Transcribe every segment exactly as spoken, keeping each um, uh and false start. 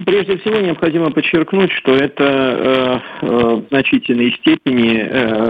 Прежде всего необходимо подчеркнуть, что это э, э, в значительной степени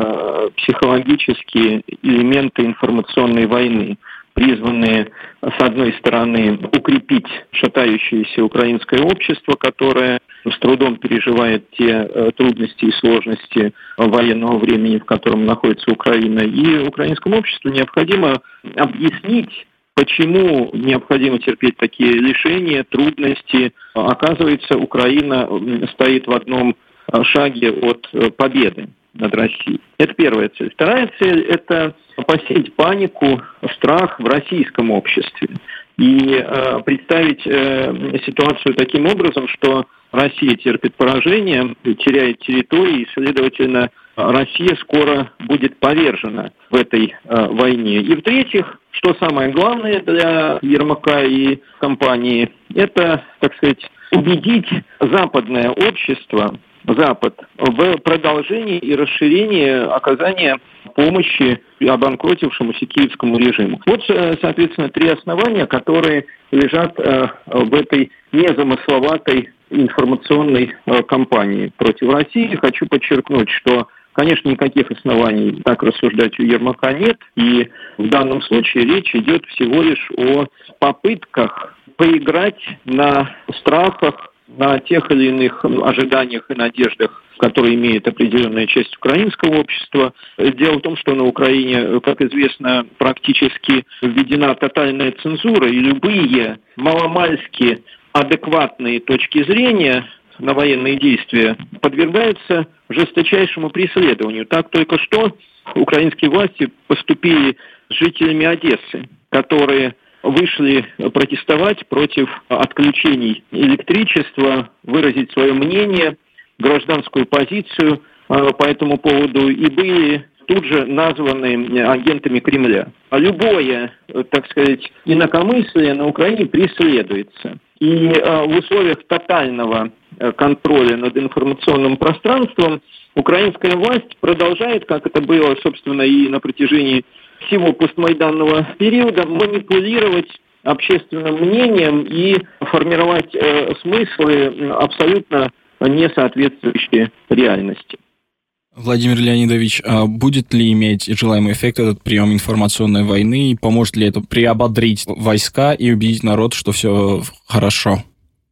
э, психологические элементы информационной войны, призванные, с одной стороны, укрепить шатающееся украинское общество, которое с трудом переживает те э, трудности и сложности военного времени, в котором находится Украина, и украинскому обществу необходимо объяснить, почему необходимо терпеть такие лишения, трудности. Оказывается, Украина стоит в одном шаге от победы над Россией. Это первая цель. Вторая цель – это посеять панику, страх в российском обществе и э, представить э, ситуацию таким образом, что Россия терпит поражение, теряет территории, и, следовательно, Россия скоро будет повержена в этой э, войне. И в-третьих, что самое главное для Ермака и компании, это, так сказать, убедить западное общество, Запад, в продолжении и расширении оказания помощи обанкротившемуся киевскому режиму. Вот, соответственно, три основания, которые лежат в этой незамысловатой информационной кампании против России. Хочу подчеркнуть, что, конечно, никаких оснований так рассуждать у Ермака нет, и в данном случае речь идет всего лишь о попытках поиграть на страхах, на тех или иных ожиданиях и надеждах, которые имеет определенная часть украинского общества. Дело в том, что на Украине, как известно, практически введена тотальная цензура, и любые маломальски адекватные точки зрения на военные действия подвергаются жесточайшему преследованию. Так только что украинские власти поступили с жителями Одессы, которые вышли протестовать против отключений электричества, выразить свое мнение, гражданскую позицию по этому поводу, и были тут же названы агентами Кремля. А любое, так сказать, инакомыслие на Украине преследуется. И в условиях тотального контроля над информационным пространством украинская власть продолжает, как это было, собственно, и на протяжении всего постмайданного периода, манипулировать общественным мнением и формировать э, смыслы абсолютно не соответствующие реальности. Владимир Леонидович, а будет ли иметь желаемый эффект этот прием информационной войны? Поможет ли это приободрить войска и убедить народ, что все хорошо?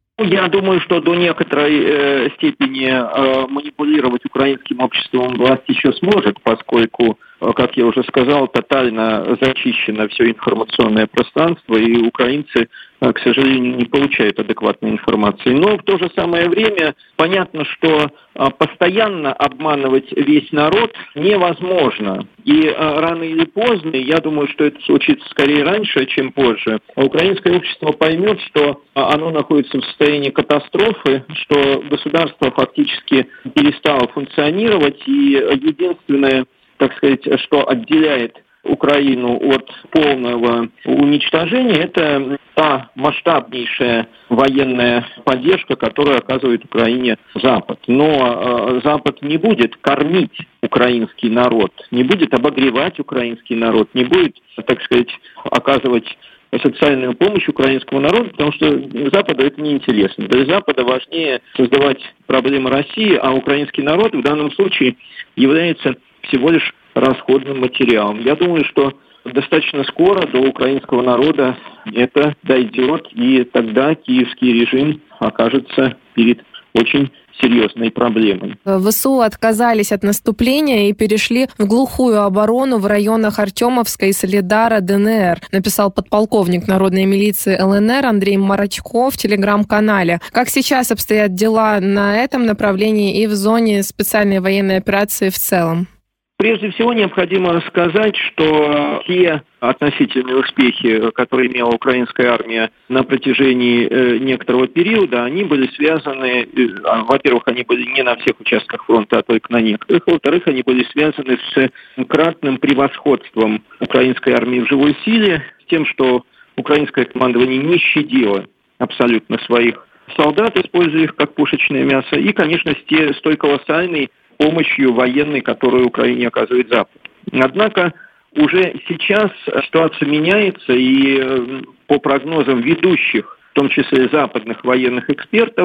Я думаю, что до некоторой э, степени э, манипулировать украинским обществом власть еще сможет, поскольку, э, как я уже сказал, тотально зачищено все информационное пространство, и украинцы, э, к сожалению, не получают адекватной информации. Но в то же самое время понятно, что э, постоянно обманывать весь народ невозможно. И э, рано или поздно, я думаю, что это случится скорее раньше, чем позже, украинское общество поймет, что э, оно находится в состоянии катастрофы, что государство фактически перестало функционировать, и единственное, так сказать, что отделяет Украину от полного уничтожения, это та масштабнейшая военная поддержка, которую оказывает Украине Запад. Но э, Запад не будет кормить украинский народ, не будет обогревать украинский народ, не будет, так сказать, оказывать социальную помощь украинскому народу, потому что Западу это неинтересно. Для Запада важнее создавать проблемы России, а украинский народ в данном случае является всего лишь расходным материалом. Я думаю, что достаточно скоро до украинского народа это дойдет, и тогда киевский режим окажется перед очень серьезной проблемой. ВСУ отказались от наступления и перешли в глухую оборону в районах Артемовска и Солидара ДНР, написал подполковник народной милиции ЛНР Андрей Марачко в телеграм-канале. Как сейчас обстоят дела на этом направлении и в зоне специальной военной операции в целом? Прежде всего необходимо сказать, что те относительные успехи, которые имела украинская армия на протяжении э, некоторого периода, они были связаны, э, во-первых, они были не на всех участках фронта, а только на некоторых, во-вторых, они были связаны с кратным превосходством украинской армии в живой силе, с тем, что украинское командование не щадило абсолютно своих солдат, используя их как пушечное мясо, и, конечно, с, те, с той колоссальной помощью военной, которую Украине оказывает Запад. Однако уже сейчас ситуация меняется, и по прогнозам ведущих, в том числе западных военных экспертов,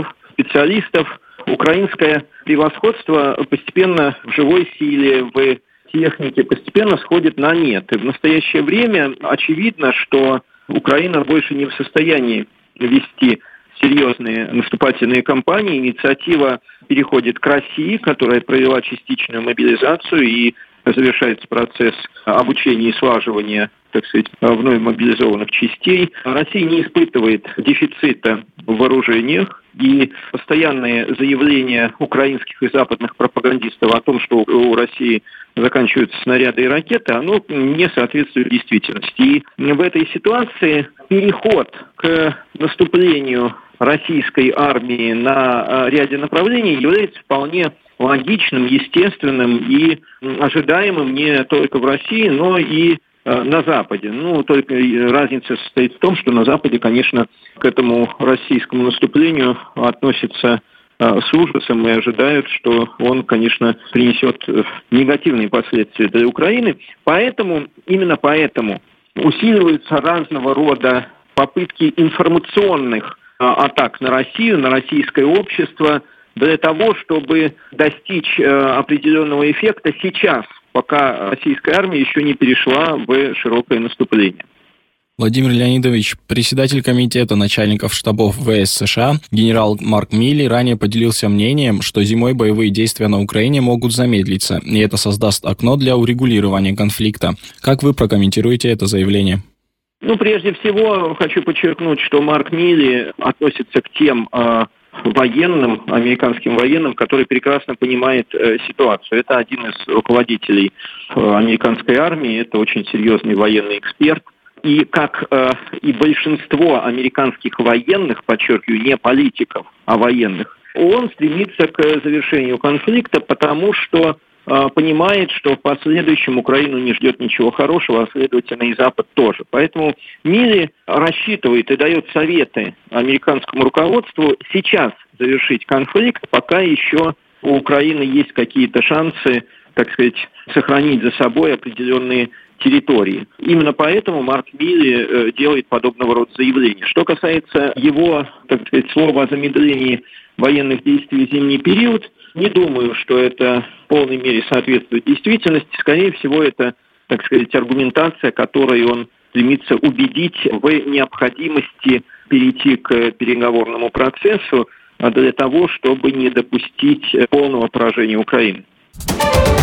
специалистов. Украинское превосходство постепенно в живой силе, в технике постепенно сходит на нет. И в настоящее время очевидно, что Украина больше не в состоянии вести серьезные наступательные кампании. Инициатива переходит к России, которая провела частичную мобилизацию, и завершается процесс обучения и слаживания, так сказать, вновь мобилизованных частей. Россия не испытывает дефицита в вооружениях, и постоянные заявления украинских и западных пропагандистов о том, что у России заканчиваются снаряды и ракеты, оно не соответствует действительности. И в этой ситуации переход к наступлению российской армии на ряде направлений является вполне логичным, естественным и ожидаемым не только в России, но и на Западе. Ну, только разница состоит в том, что на Западе, конечно, к этому российскому наступлению относятся с ужасом и ожидают, что он, конечно, принесет негативные последствия для Украины. Поэтому, именно поэтому усиливаются разного рода попытки информационных атак на Россию, на российское общество, для того, чтобы достичь определенного эффекта сейчас, пока российская армия еще не перешла в широкое наступление. Владимир Леонидович, председатель комитета начальников штабов ВС США, генерал Марк Милли, ранее поделился мнением, что зимой боевые действия на Украине могут замедлиться, и это создаст окно для урегулирования конфликта. Как вы прокомментируете это заявление? Ну, прежде всего, хочу подчеркнуть, что Марк Милли относится к тем э, военным, американским военным, который прекрасно понимает э, ситуацию. Это один из руководителей э, американской армии, это очень серьезный военный эксперт. И как э, и большинство американских военных, подчеркиваю, не политиков, а военных, он стремится к завершению конфликта, потому что э, понимает, что в последующем Украину не ждет ничего хорошего, а следовательно и Запад тоже. Поэтому Милли рассчитывает и дает советы американскому руководству сейчас завершить конфликт, пока еще у Украины есть какие-то шансы, так сказать, сохранить за собой определенные территории. Именно поэтому Марк Милли э, делает подобного рода заявления. Что касается его, так сказать, слова о замедлении военных действий в зимний период, не думаю, что это в полной мере соответствует действительности. Скорее всего, это, так сказать, аргументация, которой он стремится убедить в необходимости перейти к переговорному процессу для того, чтобы не допустить полного поражения Украины.